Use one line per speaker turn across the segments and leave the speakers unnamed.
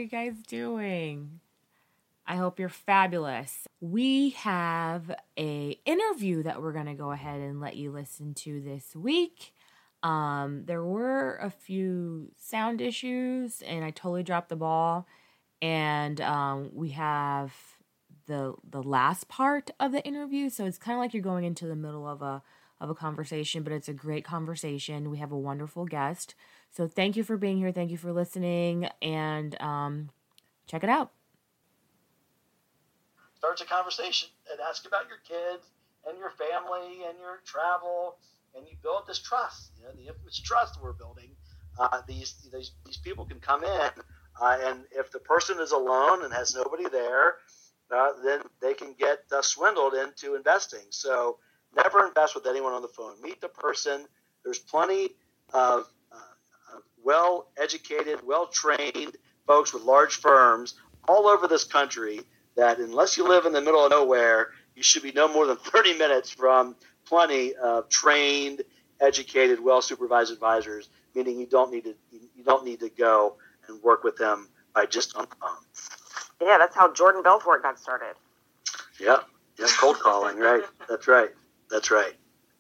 guys doing? I hope you're fabulous. We have a interview that we're going to go ahead and let you listen to this week. There were a few sound issues, and I totally dropped the ball. And we have the last part of the interview, so it's kind of like you're going into the middle of a conversation, but it's a great conversation. We have a wonderful guest. So thank you for being here. Thank you for listening, and check it out.
Starts a conversation and ask about your kids and your family and your travel, and you build this trust. The infamous trust we're building. These people can come in, and if the person is alone and has nobody there, then they can get swindled into investing. So never invest with anyone on the phone. Meet the person. There's plenty of well-educated, well-trained folks with large firms all over this country that unless you live in the middle of nowhere, you should be no more than 30 minutes from plenty of trained, educated, well-supervised advisors, meaning you don't need to go and work with them by just on the phone.
Yeah, that's how Jordan Belfort got started.
Yeah, cold calling, right? That's right.
That's funny.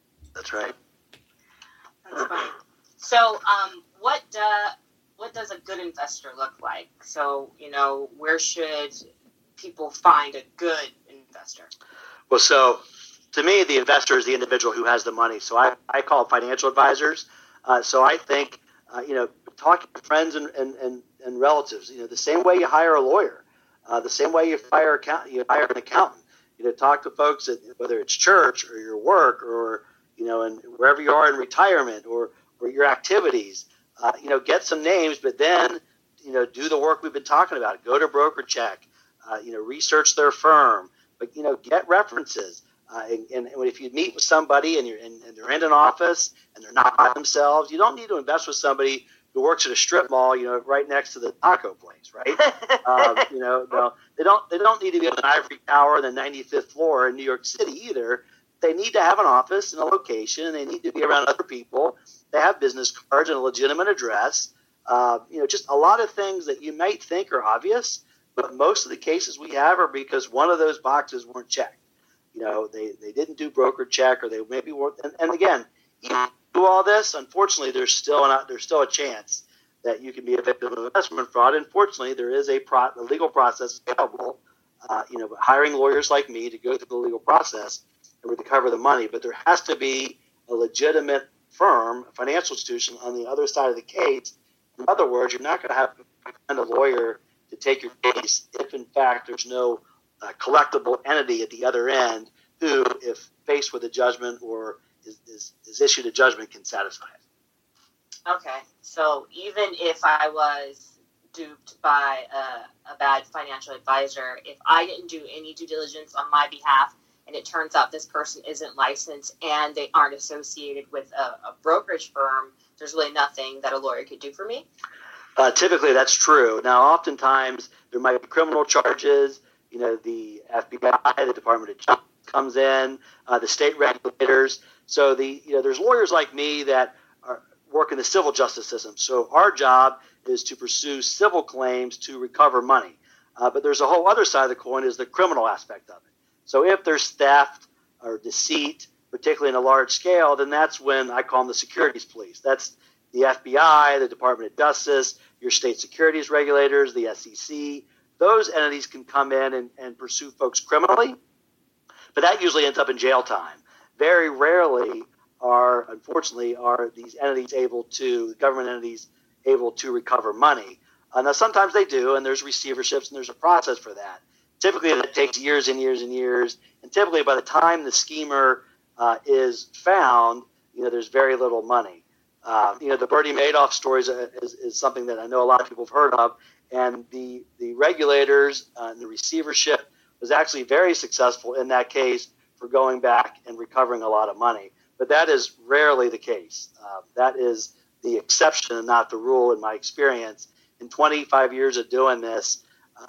So, what does a good investor look like? So, where should people find a good investor?
Well, so to me, the investor is the individual who has the money. So I call it financial advisors. So I think, talking to friends and relatives, the same way you hire a lawyer, the same way you hire an accountant, talk to folks at, whether it's church or your work or, and wherever you are in retirement or your activities, get some names, but then, do the work we've been talking about. Go to BrokerCheck. Research their firm, but get references. And if you meet with somebody and they're in an office and they're not by themselves, you don't need to invest with somebody who works at a strip mall, right next to the taco place, right? No, they don't need to be on an ivory tower on the 95th floor in New York City either. They need to have an office and a location, and they need to be around other people. They have business cards and a legitimate address. Just a lot of things that you might think are obvious. But most of the cases we have are because one of those boxes weren't checked. They didn't do BrokerCheck, or they maybe weren't. And again, you do all this. Unfortunately, there's still a chance that you can be a victim of investment fraud. Unfortunately, there is a legal process available. Hiring lawyers like me to go through the legal process and recover the money. But there has to be a legitimate firm, a financial institution, on the other side of the case. In other words, you're not going to have to find a lawyer to take your case if, in fact, there's no collectible entity at the other end who, if faced with a judgment or is issued a judgment, can satisfy it.
Okay, so even if I was duped by a bad financial advisor, if I didn't do any due diligence on my behalf and it turns out this person isn't licensed and they aren't associated with a brokerage firm, there's really nothing that a lawyer could do for me?
Typically, that's true. Now, oftentimes, there might be criminal charges. The FBI, the Department of Justice comes in, the state regulators. So, there's lawyers like me that work in the civil justice system. So, our job is to pursue civil claims to recover money. But there's a whole other side of the coin is the criminal aspect of it. So, if there's theft or deceit, particularly in a large scale, then that's when I call them the securities police. That's the FBI, the Department of Justice, your state securities regulators, the SEC. Those entities can come in and pursue folks criminally, but that usually ends up in jail time. Very rarely unfortunately, these entities government entities able to recover money. Now, sometimes they do, and there's receiverships, and there's a process for that. Typically, that takes years and years and years, and typically by the time the schemer is found, there's very little money. The Bernie Madoff story is something that I know a lot of people have heard of, and the regulators and the receivership was actually very successful in that case for going back and recovering a lot of money. But that is rarely the case. That is the exception and not the rule in my experience. In 25 years of doing this,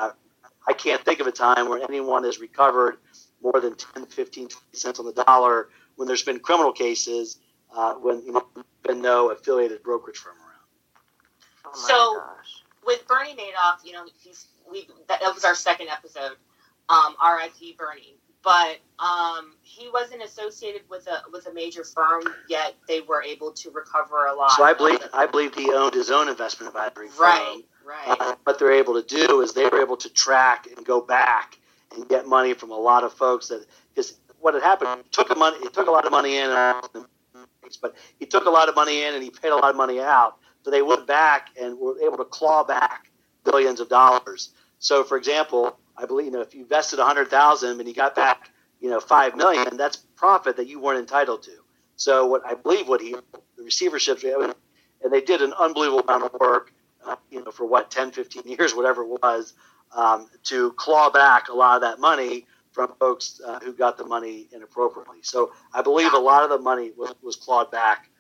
I can't think of a time where anyone has recovered more than 10, 15, 20 cents on the dollar when there's been criminal cases when there's been no affiliated brokerage firm around.
So with Bernie Madoff, that was our second episode, R.I.P. Bernie. But he wasn't associated with a major firm, yet they were able to recover a lot.
So I believe he owned his own investment advisory firm.
Right.
What they're able to do is they were able to track and go back and get money from a lot of folks because what had happened, he took a lot of money in, but he took a lot of money in and he paid a lot of money out. So they went back and were able to claw back billions of dollars. So, for example, I believe if you invested $100,000 and you got back $5 million, that's profit that you weren't entitled to. So the receiverships, and they did an unbelievable amount of work, for 10, 15 years, whatever it was, to claw back a lot of that money from folks who got the money inappropriately. So I believe a lot of the money was clawed back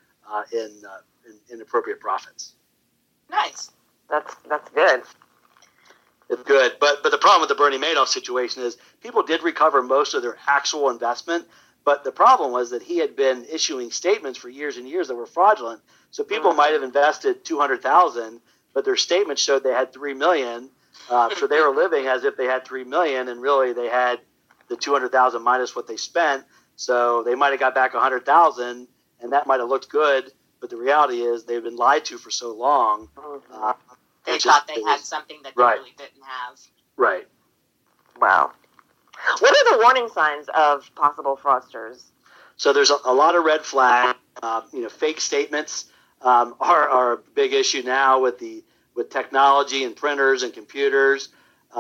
in appropriate profits.
Nice. That's good.
It's good, but the problem with the Bernie Madoff situation is people did recover most of their actual investment, but the problem was that he had been issuing statements for years and years that were fraudulent. So people might have invested $200,000, but their statements showed they had $3 million. So they were living as if they had $3 million, and really they had the $200,000 minus what they spent. So they might have got back $100,000, and that might have looked good. But the reality is they've been lied to for so long.
They thought they had something that they really didn't have.
Right.
Wow. What are the warning signs of possible fraudsters?
So there's a lot of red flags. Fake statements are a big issue now with technology and printers and computers.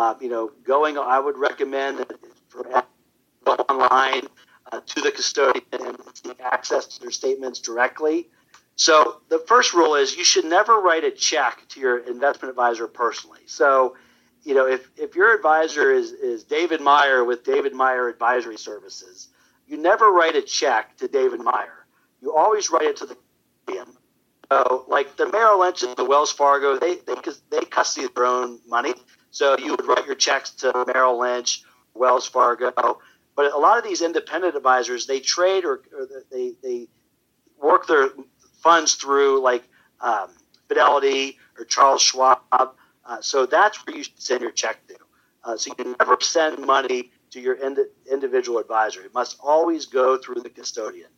I would recommend that for go online to the custodian and seek access to their statements directly. So the first rule is you should never write a check to your investment advisor personally. So, if your advisor is David Meyer with David Meyer Advisory Services, you never write a check to David Meyer. You always write it to the custodian. So, like the Merrill Lynch and the Wells Fargo, they custody their own money. So you would write your checks to Merrill Lynch, Wells Fargo. But a lot of these independent advisors, they trade or they work their funds through like Fidelity or Charles Schwab. So that's where you should send your check to. So you never send money to your individual advisor. It must always go through the custodian.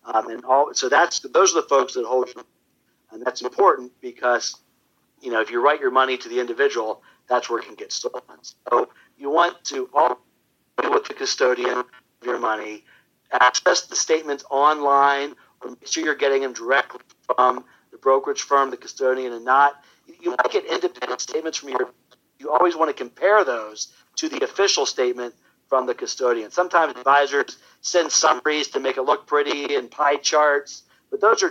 So those are the folks that hold you. And that's important because, if you write your money to the individual, that's where it can get stolen. So you want to always be with the custodian of your money, access the statements online, or make sure you're getting them directly from the brokerage firm, the custodian, and not. You might get independent statements from you always want to compare those to the official statement from the custodian. Sometimes advisors send summaries to make it look pretty and pie charts, but those are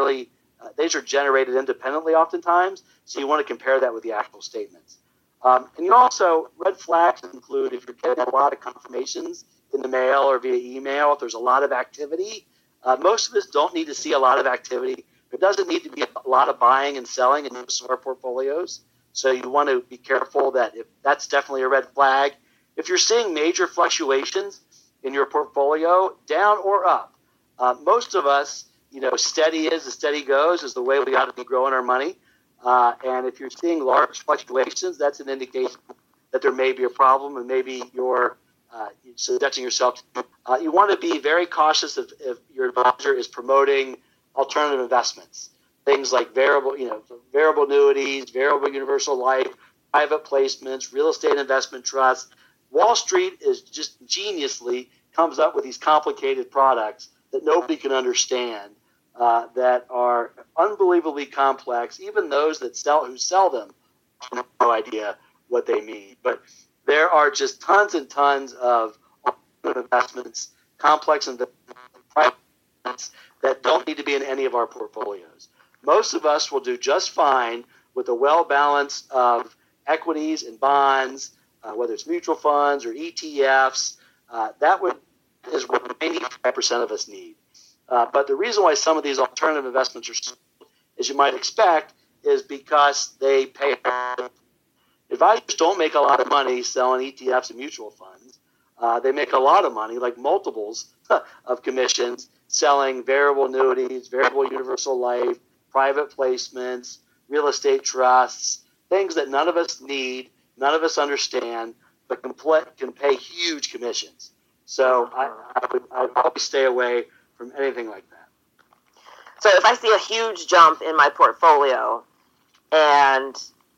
generated independently oftentimes, so you want to compare that with the actual statements. And you also, red flags include if you're getting a lot of confirmations in the mail or via email, if there's a lot of activity. Most of us don't need to see a lot of activity. There doesn't need to be a lot of buying and selling in most of our portfolios. So you want to be careful that if that's definitely a red flag. If you're seeing major fluctuations in your portfolio, down or up, most of us, steady as the steady goes is the way we ought to be growing our money. And if you're seeing large fluctuations, that's an indication that there may be a problem and maybe you're subjecting yourself to. You want to be very cautious if your advisor is promoting alternative investments, things like variable annuities, variable universal life, private placements, real estate investment trusts. Wall Street is just geniusly comes up with these complicated products that nobody can understand, that are unbelievably complex. Even those who sell them have no idea what they mean. But there are just tons and tons of investments, complex investments that don't need to be in any of our portfolios. Most of us will do just fine with a well-balance of equities and bonds, whether it's mutual funds or ETFs. That is what 95% of us need. But the reason why some of these alternative investments are sold, as you might expect, is because they pay. Advisors don't make a lot of money selling ETFs and mutual funds. They make a lot of money, like multiples of commissions, selling variable annuities, variable universal life, private placements, real estate trusts, things that none of us need, none of us understand, but can pay huge commissions. So I'd always stay away from anything like that.
So if I see a huge jump in my portfolio and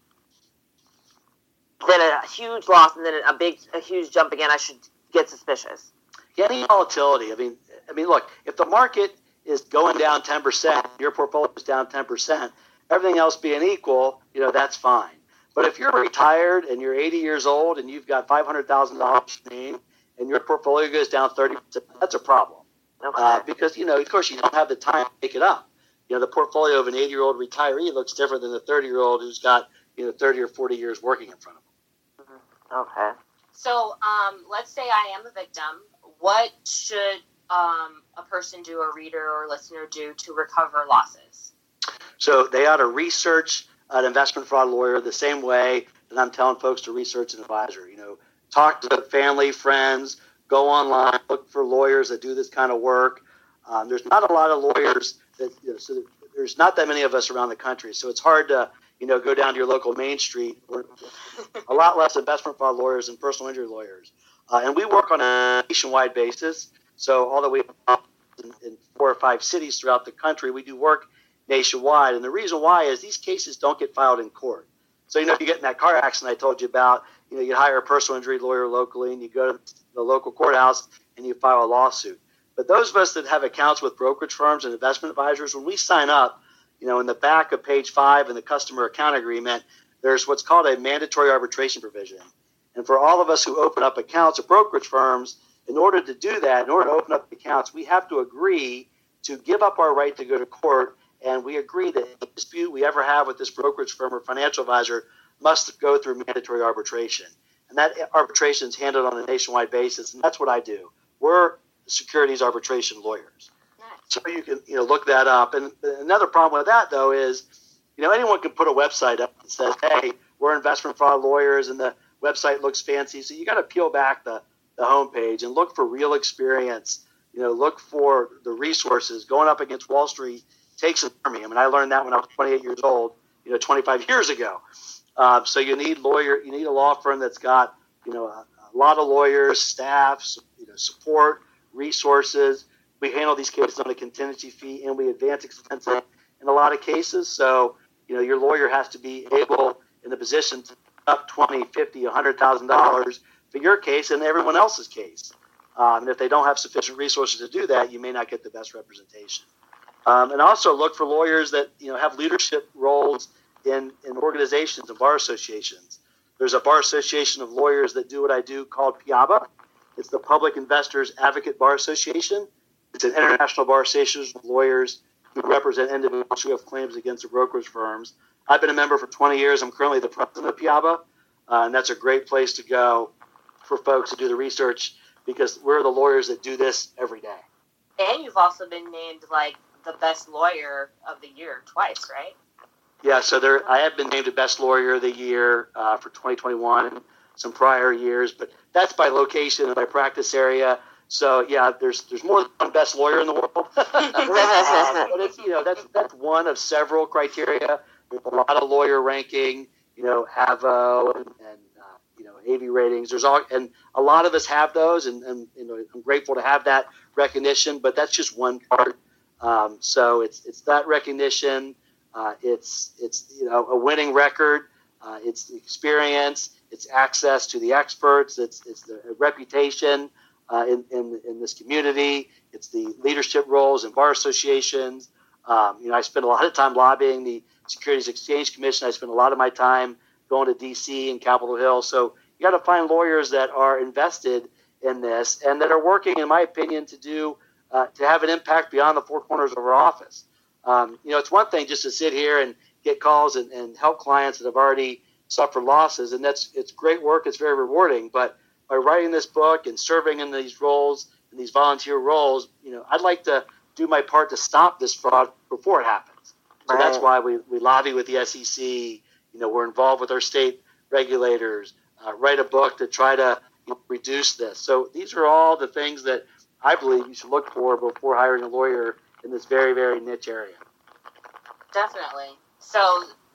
then a huge loss and then a huge jump again, I should get suspicious.
Any volatility. I mean, look, if the market is going down 10%, your portfolio is down 10%, everything else being equal, that's fine. But if you're retired and you're 80 years old and you've got $500,000 name and your portfolio goes down 30%, that's a problem.
Okay.
Because, of course, you don't have the time to make it up. The portfolio of an 80-year-old retiree looks different than a 30-year-old who's got, 30 or 40 years working in front of him.
Okay.
So let's say I am a victim. What should a person do, a reader or listener do to recover losses?
So they ought to research an investment fraud lawyer the same way that I'm telling folks to research an advisor. Talk to family, friends, go online, look for lawyers that do this kind of work. There's not a lot of lawyers so there's not that many of us around the country. So it's hard to, go down to your local Main Street. Or a lot less investment fraud lawyers and personal injury lawyers. And we work on a nationwide basis. So although we have in 4 or 5 cities throughout the country, we do work nationwide. And the reason why is these cases don't get filed in court. So, if you get in that car accident I told you about, you hire a personal injury lawyer locally and you go to the local courthouse and you file a lawsuit. But those of us that have accounts with brokerage firms and investment advisors, when we sign up, in the back of page 5 in the customer account agreement, there's what's called a mandatory arbitration provision. And for all of us who open up accounts at brokerage firms, in order to do that, in order to open up accounts, we have to agree to give up our right to go to court. And we agree that any dispute we ever have with this brokerage firm or financial advisor must go through mandatory arbitration. And that arbitration is handled on a nationwide basis, and that's what I do. We're securities arbitration lawyers.
Nice.
So you can look that up. And another problem with that, though, is anyone can put a website up that says, hey, we're investment fraud lawyers, and the website looks fancy. So you got to peel back the homepage and look for real experience. Look for the resources. Going up against Wall Street takes an army. I learned that when I was 28 years old, 25 years ago. So you need a law firm that's got, a lot of lawyers, staff, support, resources. We handle these cases on a contingency fee and we advance expenses in a lot of cases. So, your lawyer has to be able in the position to up $20,000, $50,000, $100,000 for your case and everyone else's case. And if they don't have sufficient resources to do that, you may not get the best representation. And also look for lawyers that have leadership roles in organizations and bar associations. There's a bar association of lawyers that do what I do called PIABA. It's the Public Investors Advocate Bar Association. It's an international bar association of lawyers who represent individuals who have claims against the brokerage firms. I've been a member for 20 years. I'm currently the president of PIABA, and that's a great place to go for folks to do the research because we're the lawyers that do this every day.
And you've also been named the best lawyer of the year twice, right?
Yeah, so I have been named the best lawyer of the year for 2021 and some prior years, but that's by location and by practice area. So yeah, there's more than one best lawyer in the world. But it's that's one of several criteria. There's a lot of lawyer ranking, AVO and AV ratings. And a lot of us have those, and I'm grateful to have that recognition. But that's just one part. So it's that recognition. It's a winning record. It's the experience. It's access to the experts. It's the reputation in this community. It's the leadership roles in bar associations. I spend a lot of time lobbying the Securities Exchange Commission. I spend a lot of my time going to D.C. and Capitol Hill. So you got to find lawyers that are invested in this and that are working, in my opinion, to have an impact beyond the 4 corners of our office. It's one thing just to sit here and get calls and help clients that have already suffered losses, and it's great work. It's very rewarding. But by writing this book and serving in these roles, in these volunteer roles, I'd like to do my part to stop this fraud before it happens. So that's why we lobby with the SEC. We're involved with our state regulators. Write a book to try to reduce this. So these are all the things that I believe you should look for before hiring a lawyer in this very, very niche area.
Definitely. So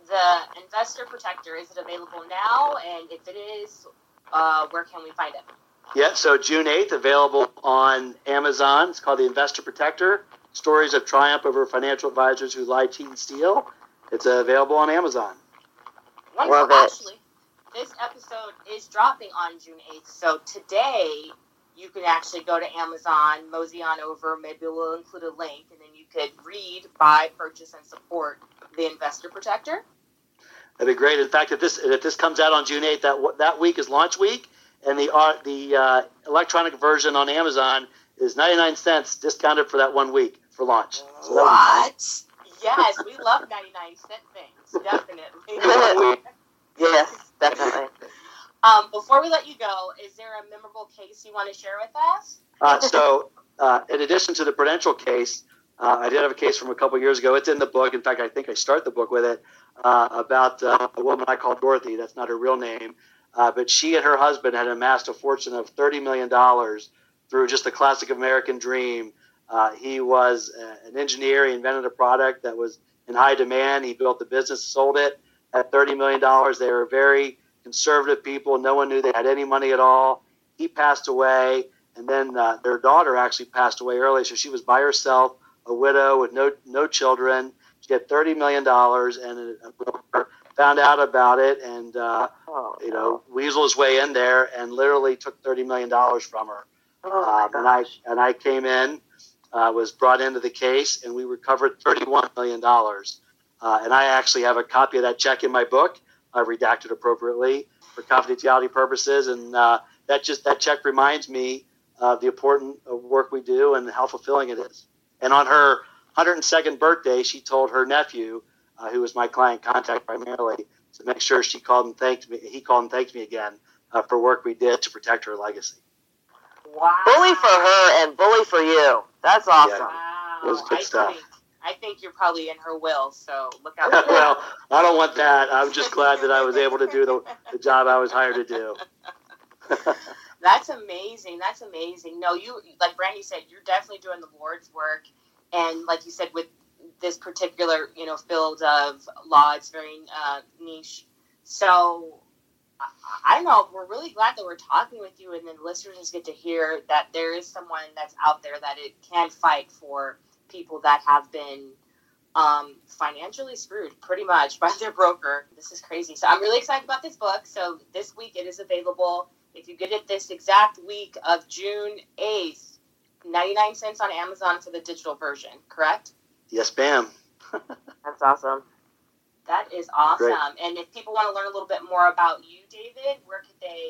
the Investor Protector, is it available now? And if it is, where can we find it?
Yeah, so June 8th, available on Amazon. It's called The Investor Protector, Stories of Triumph Over Financial Advisors Who Lie, Cheat, and Steal. It's available on Amazon.
Wonderful. Actually, this episode is dropping on June 8th. So today, you can actually go to Amazon, mosey on over. Maybe we'll include a link, and then you could read, buy, purchase, and support The Investor Protector.
That'd be great. In fact, if this comes out on June 8th, that week is launch week, and the electronic version on Amazon is 99 cents discounted for that 1 week for launch. So
what? Yes, we love 99-cent things. Definitely.
Yes, definitely.
Before we let you go, is there a memorable case you want to share with us?
So, in addition to the Prudential case, I did have a case from a couple years ago. It's in the book. In fact, I think I start the book with it, about a woman I call Dorothy. That's not her real name. But she and her husband had amassed a fortune of $30 million through just the classic American dream. He was an engineer. He invented a product that was in high demand. He built the business, sold it at $30 million. They were very conservative people. No one knew they had any money at all. He passed away, and then their daughter actually passed away early, so she was by herself, a widow with no children. She had $30 million, and a broker found out about it, and weaseled his way in there and literally took $30 million from her. And I came in, was brought into the case, and we recovered $31 million. And I actually have a copy of that check in my book. I've redacted appropriately for confidentiality purposes, and that check reminds me of the important work we do and how fulfilling it is. And on her 102nd birthday, she told her nephew, who was my client contact primarily, to make sure he called and thanked me again for work we did to protect her legacy.
Wow. Bully for her and bully for you. That's awesome.
Yeah,
wow.
It was good stuff.
I think you're probably in her will, so look out for that.
Well, I don't want that. I'm just glad that I was able to do the job I was hired to do.
That's amazing. That's amazing. No, you, like Brandy said, you're definitely doing the Lord's work. And like you said, with this particular, field of law, it's very niche. So I don't know. We're really glad that we're talking with you, and then listeners get to hear that there is someone that's out there that it can fight for people that have been financially screwed pretty much by their broker. This is crazy. So I'm really excited about this book. So this week it is available. If you get it this exact week of June 8th, 99 cents on Amazon for the digital version, correct?
Yes, ma'am.
That's awesome.
That is awesome.
Great.
And if people want to learn a little bit more about you, David, where could they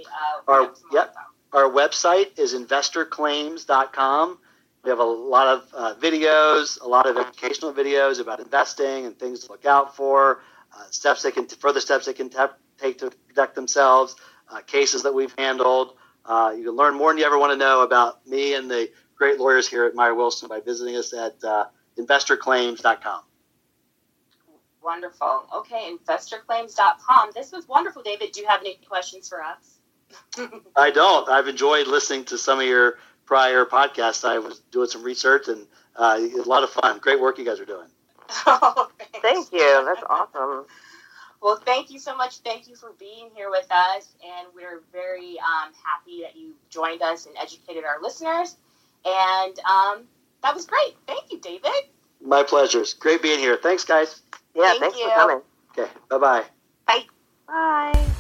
Our website is investorclaims.com. We have a lot of videos, a lot of educational videos about investing and things to look out for, further steps they can take to protect themselves, cases that we've handled. You can learn more than you ever want to know about me and the great lawyers here at Meyer Wilson by visiting us at investorclaims.com.
Wonderful. Okay, investorclaims.com. This was wonderful, David. Do you have any questions for us?
I don't. I've enjoyed listening to some of your prior podcasts. I was doing some research, and it was a lot of fun. Great work you guys are doing.
Oh,
thank you. That's awesome.
Well, thank you so much. Thank you for being here with us, and we're very happy that you joined us and educated our listeners. And that was great. Thank you, David.
My pleasure. It's great being here. Thanks, guys.
Yeah, thanks for coming.
Okay, bye-bye.
Bye.
Bye.